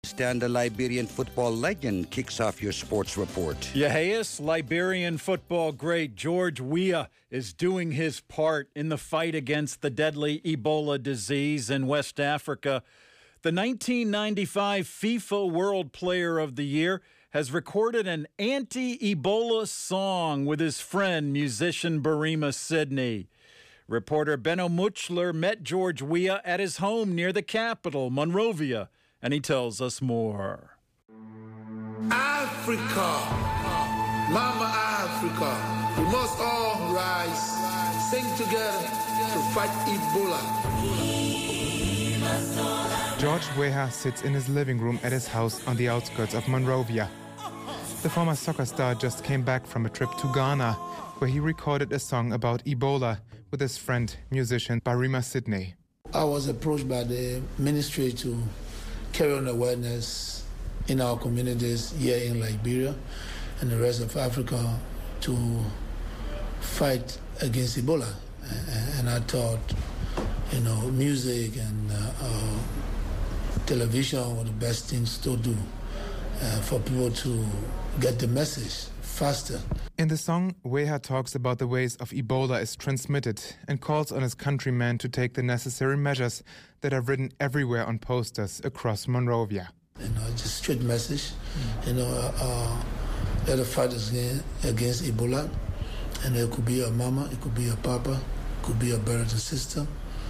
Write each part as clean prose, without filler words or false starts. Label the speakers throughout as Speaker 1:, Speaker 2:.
Speaker 1: And the Liberian football legend kicks off your sports report.
Speaker 2: Yes, Liberian football great George Weah is doing his part in the fight against the deadly Ebola disease in West Africa. The 1995 FIFA World Player of the Year has recorded an anti-Ebola song with his friend, musician Barima Sidney. Reporter Benno Muchler met George Weah at his home near the capital, Monrovia, and he tells us more.
Speaker 3: Africa, Mama Africa, we must all rise, sing together to fight Ebola.
Speaker 4: George Weah sits in his living room at his house on the outskirts of Monrovia. The former soccer star just came back from a trip to Ghana, where he recorded a song about Ebola with his friend, musician Barima Sidney.
Speaker 3: I was approached by the ministry to carry on awareness in our communities here in Liberia and the rest of Africa to fight against Ebola. And I thought, music and television were the best things to do for people to get the message faster.
Speaker 4: In the song, Weah talks about the ways of Ebola is transmitted and calls on his countrymen to take the necessary measures that are written everywhere on posters across Monrovia.
Speaker 3: Just straight message. Let us fight against Ebola. And it could be a mama, it could be a papa, it could be a brother and sister.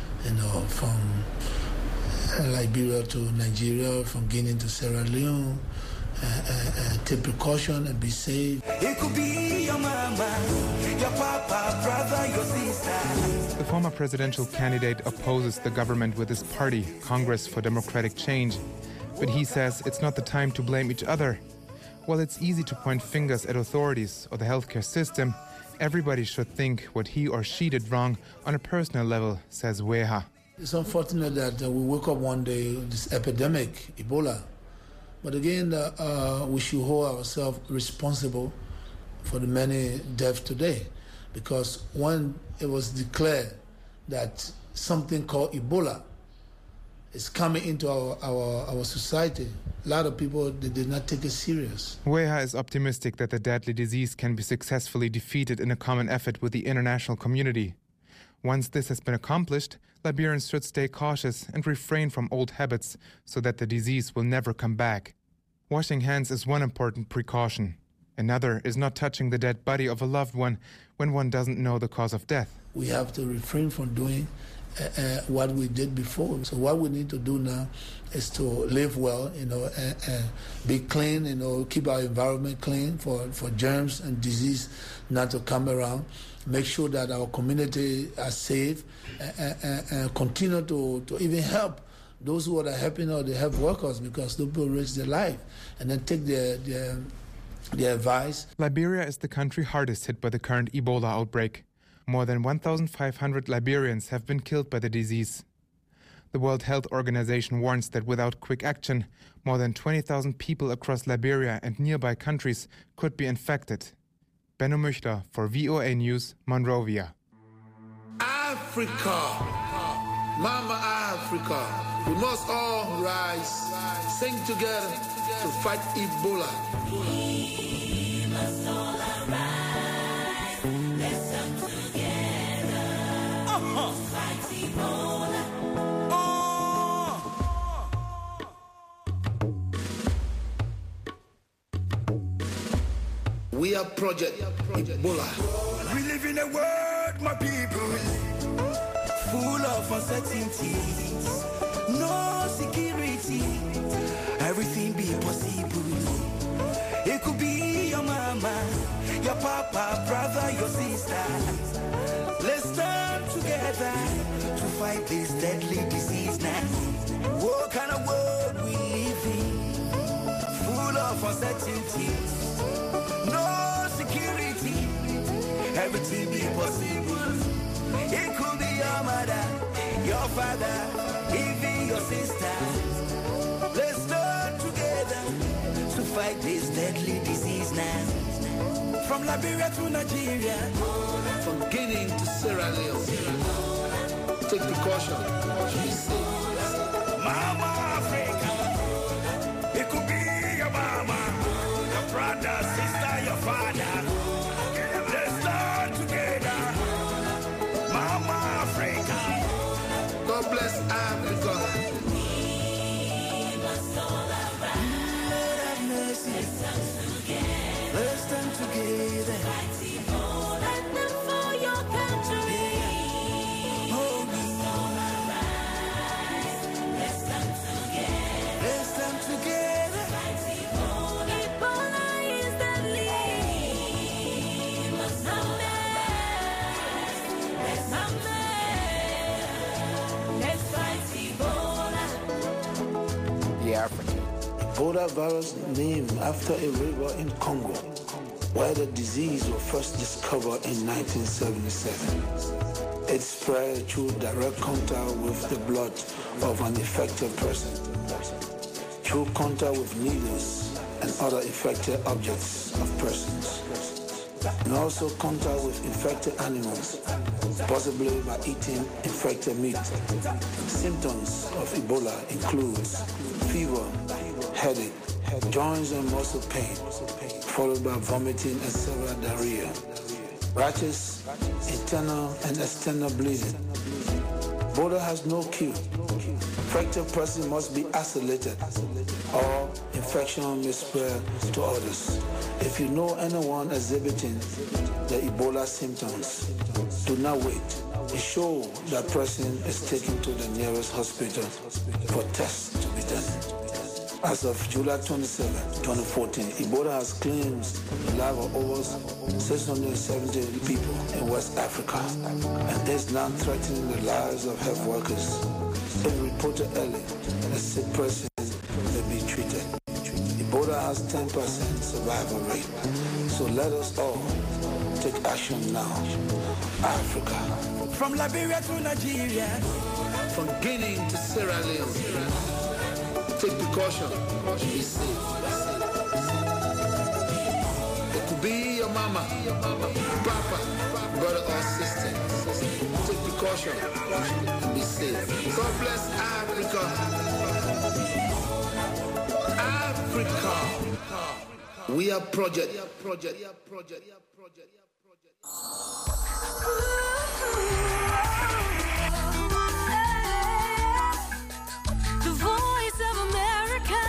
Speaker 3: From Liberia to Nigeria, from Guinea to Sierra Leone. Take precaution and be safe.
Speaker 5: It could be your mama, your papa, brother, your sister.
Speaker 4: The former presidential candidate opposes the government with his party, Congress for Democratic Change. But he says it's not the time to blame each other. While it's easy to point fingers at authorities or the healthcare system, everybody should think what he or she did wrong on a personal level, says Weah.
Speaker 3: It's unfortunate that we woke up one day, this epidemic, Ebola. But again, we should hold ourselves responsible for the many deaths today. Because when it was declared that something called Ebola is coming into our society, a lot of people, they did not take it serious.
Speaker 4: Weah is optimistic that the deadly disease can be successfully defeated in a common effort with the international community. Once this has been accomplished, Liberians should stay cautious and refrain from old habits so that the disease will never come back. Washing hands is one important precaution. Another is not touching the dead body of a loved one when one doesn't know the cause of death.
Speaker 3: We have to refrain from doing what we did before. So what we need to do now is to live well, be clean, keep our environment clean for germs and disease not to come around. Make sure that our community are safe and continue to even help those who are helping out the health workers, because those people risk their life, and then take their advice.
Speaker 4: Liberia is the country hardest hit by the current Ebola outbreak. More than 1,500 Liberians have been killed by the disease. The World Health Organization warns that without quick action, more than 20,000 people across Liberia and nearby countries could be infected. Benno Muchler for VOA News, Monrovia.
Speaker 3: Africa, Mama Africa, we must all rise, sing together to fight Ebola.
Speaker 5: We must all arise, listen together, fight Ebola.
Speaker 3: We are Project Ebola.
Speaker 5: We live in a world, my people, full of uncertainties, no security, everything be possible. It could be your mama, your papa, brother, your sister. Let's stand together to fight this deadly disease now. What kind of world we live in, full of uncertainties, no security, everything be possible. It could be your mother, your father, even your sister. Let's stand together to fight this deadly disease now. From Liberia to Nigeria,
Speaker 3: from Guinea to Sierra Leone. Take precaution. Be safe.
Speaker 5: Mama Africa,
Speaker 3: Ebola virus named after a river in Congo, where the disease was first discovered in 1977. It spread through direct contact with the blood of an infected person, through contact with needles and other infected objects of persons, and also contact with infected animals, possibly by eating infected meat. Symptoms of Ebola include fever, headache, joints and muscle pain, followed by vomiting and severe diarrhea, rashes, internal and external bleeding. Ebola has no cure. Infected person must be isolated, or infection may spread to others. If you know anyone exhibiting the Ebola symptoms, do not wait. Ensure that person is taken to the nearest hospital for tests to be done. As of July 27, 2014, Ebola has claimed the life of over 670 people in West Africa and is now threatening the lives of health workers. If reported early, a sick person may be treated. Ebola has 10% survival rate, so let us all take action now. Africa.
Speaker 5: From Liberia to Nigeria,
Speaker 3: From Guinea to Sierra Leone. Take precaution. Be safe. It could be your mama, papa, brother or sister. Take precaution and be safe. God bless Africa. Africa. We are project.
Speaker 6: The Voice of America.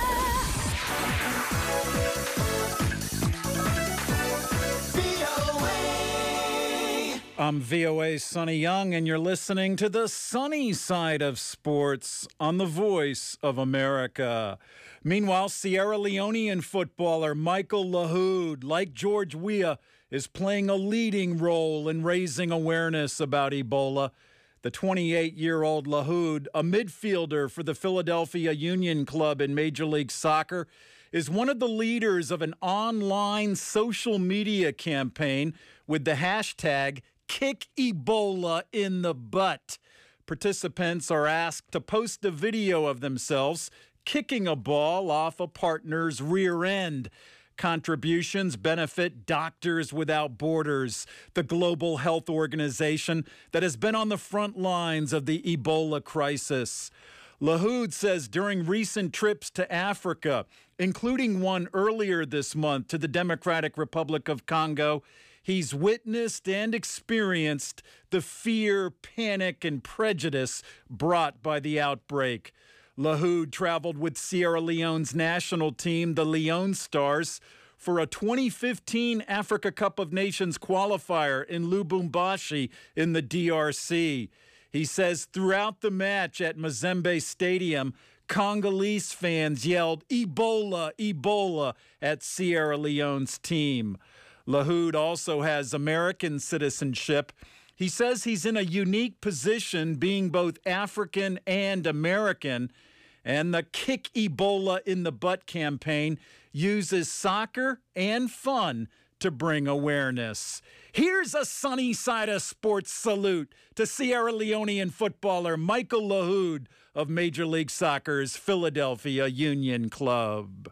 Speaker 2: I'm VOA's Sonny Young, and you're listening to the sunny side of sports on the Voice of America. Meanwhile, Sierra Leonean footballer Michael Lahoud, like George Weah, is playing a leading role in raising awareness about Ebola. The 28-year-old Lahoud, a midfielder for the Philadelphia Union Club in Major League Soccer, is one of the leaders of an online social media campaign with the hashtag Kick Ebola in the Butt. Participants are asked to post a video of themselves kicking a ball off a partner's rear end. Contributions benefit Doctors Without Borders, the global health organization that has been on the front lines of the Ebola crisis. Lahoud says during recent trips to Africa, including one earlier this month to the Democratic Republic of Congo, he's witnessed and experienced the fear, panic, and prejudice brought by the outbreak. Lahoud traveled with Sierra Leone's national team, the Leone Stars, for a 2015 Africa Cup of Nations qualifier in Lubumbashi in the DRC. He says throughout the match at Mazembe Stadium, Congolese fans yelled, "Ebola, Ebola," at Sierra Leone's team. Lahoud also has American citizenship. He says he's in a unique position being both African and American, and the Kick Ebola in the Butt campaign uses soccer and fun to bring awareness. Here's a sunny side of sports salute to Sierra Leonean footballer Michael Lahoud of Major League Soccer's Philadelphia Union Club.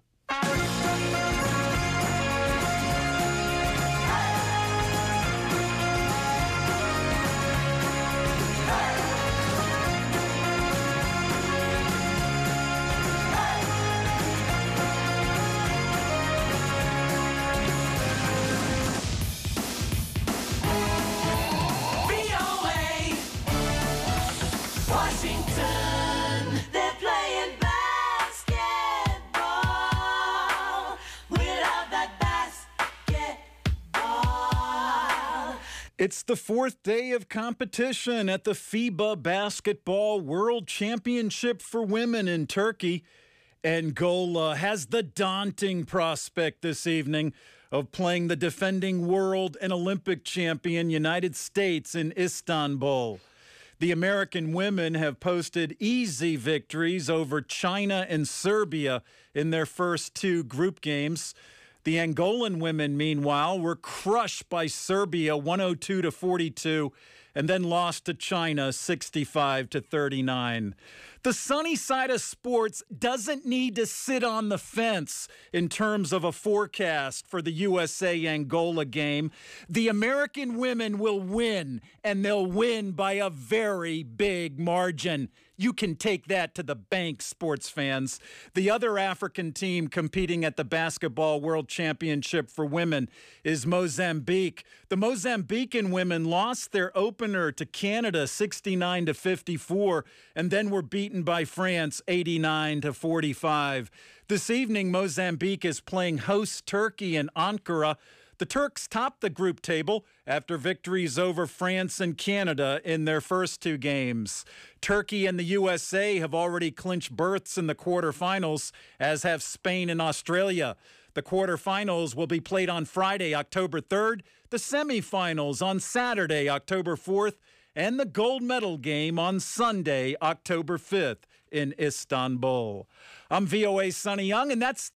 Speaker 2: It's the fourth day of competition at the FIBA Basketball World Championship for Women in Turkey. Angola has the daunting prospect this evening of playing the defending world and Olympic champion United States in Istanbul. The American women have posted easy victories over China and Serbia in their first two group games. The Angolan women, meanwhile, were crushed by Serbia 102-42 and then lost to China 65-39. The sunny side of sports doesn't need to sit on the fence in terms of a forecast for the USA-Angola game. The American women will win, and they'll win by a very big margin. You can take that to the bank, sports fans. The other African team competing at the Basketball World Championship for women is Mozambique. The Mozambican women lost their opener to Canada 69-54 and then were beaten by France 89-45. This evening, Mozambique is playing host Turkey in Ankara. The Turks topped the group table after victories over France and Canada in their first two games. Turkey and the USA have already clinched berths in the quarterfinals, as have Spain and Australia. The quarterfinals will be played on Friday, October 3rd, the semifinals on Saturday, October 4th, and the gold medal game on Sunday, October 5th in Istanbul. I'm VOA Sonny Young, and that's